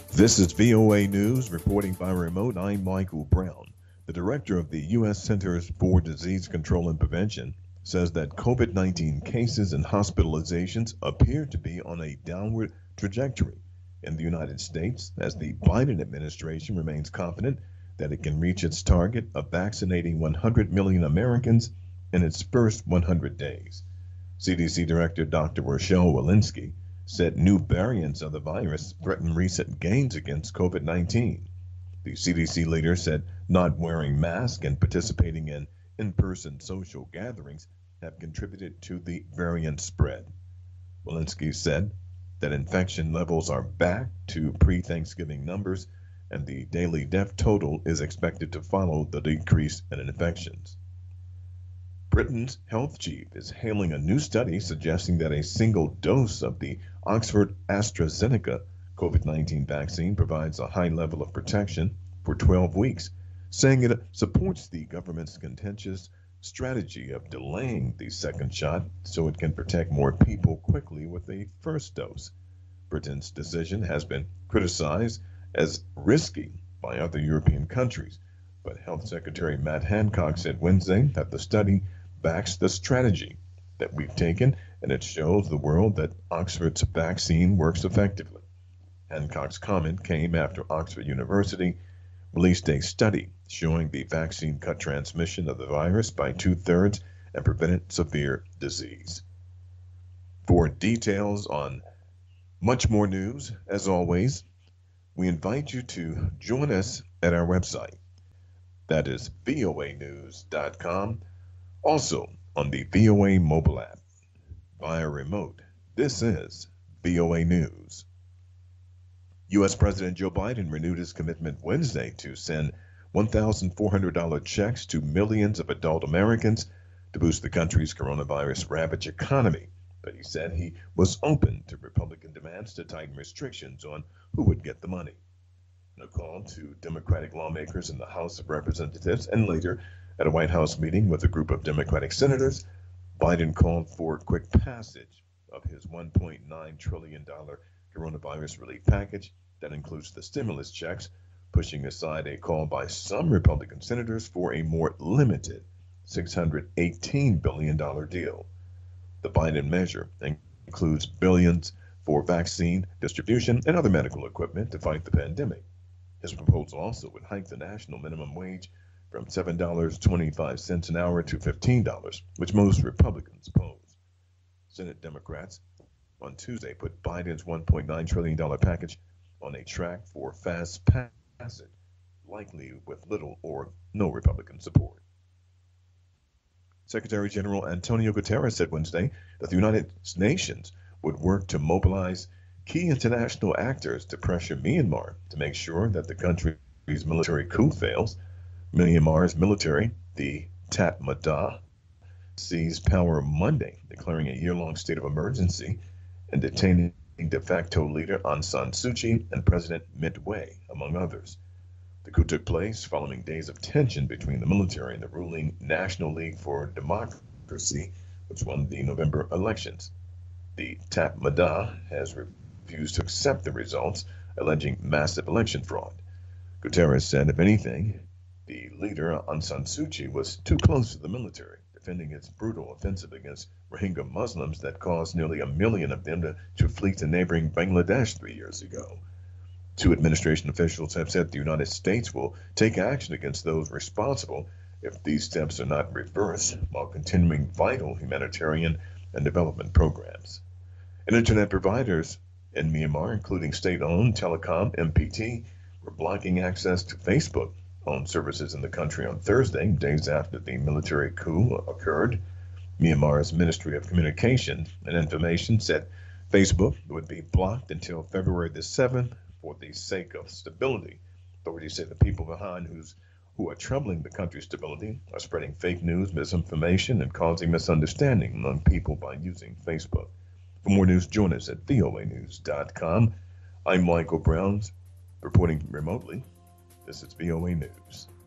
This is VOA News reporting by remote. I'm Michael Brown. The director of the U.S. Centers for Disease Control and Prevention says that COVID-19 cases and hospitalizations appear to be on a downward trajectory in the United States as the Biden administration remains confident that it can reach its target of vaccinating 100 million Americans in its first 100 days. CDC Director Dr. Rochelle Walensky said new variants of the virus threaten recent gains against COVID 19. The CDC leader said not wearing masks and participating in person social gatherings have contributed to the variant spread. Walensky said that infection levels are back to pre Thanksgiving numbers and the daily death total is expected to follow the decrease in infections. Britain's health chief is hailing a new study suggesting that a single dose of the Oxford AstraZeneca COVID 19 vaccine provides a high level of protection for 12 weeks, saying it supports the government's contentious strategy of delaying the second shot so it can protect more people quickly with a first dose. Britain's decision has been criticized as risky by other European countries, but Health Secretary Matt Hancock said Wednesday that the study backs the strategy that we've taken and it shows the world that Oxford's vaccine works effectively. Hancock's comment came after Oxford University released a study showing the vaccine cut transmission of the virus by 2/3 and prevented severe disease. For details on much more news, as always, we invite you to join us at our website. That is voanews.com. Also on the VOA mobile app. Via remote, this is VOA News. U.S. President Joe Biden renewed his commitment Wednesday to send $1,400 checks to millions of adult Americans to boost the country's coronavirus-ravaged economy. But he said he was open to Republican demands to tighten restrictions on who would get the money. In a call to Democratic lawmakers in the House of Representatives and later at a White House meeting with a group of Democratic senators, Biden called for quick passage of his $1.9 trillion coronavirus relief package that includes the stimulus checks, pushing aside a call by some Republican senators for a more limited $618 billion deal. The Biden measure includes billions for vaccine distribution and other medical equipment to fight the pandemic. His proposal also would hike the national minimum wage from $7.25 an hour to $15, which most Republicans oppose. Senate Democrats on Tuesday put Biden's $1.9 trillion package on a track for fast passage, likely with little or no Republican support. Secretary General Antonio Guterres said Wednesday that the United Nations would work to mobilize key international actors to pressure Myanmar to make sure that the country's military coup fails. Myanmar's military, the Tatmadaw, seized power Monday, declaring a year-long state of emergency and detaining de facto leader Aung San Suu Kyi and President Mint Wei, among others. The coup took place following days of tension between the military and the ruling National League for Democracy, which won the November elections. The Tatmadaw has refused to accept the results, alleging massive election fraud. Guterres said, if anything, the leader, Aung San Suu Kyi, was too close to the military, defending its brutal offensive against Rohingya Muslims that caused nearly 1 million of them to flee to neighboring Bangladesh 3 years ago. Two administration officials have said the United States will take action against those responsible if these steps are not reversed, while continuing vital humanitarian and development programs. And internet providers in Myanmar, including state-owned Telecom MPT, were blocking access to Facebook on services in the country on Thursday, days after the military coup occurred. Myanmar's Ministry of Communication and Information said Facebook would be blocked until February the 7th for the sake of stability. Authorities say the people behind who are troubling the country's stability are spreading fake news, misinformation, and causing misunderstanding among people by using Facebook. For more news, join us at voanews.com. I'm Michael Brown, reporting remotely. This is VOA News.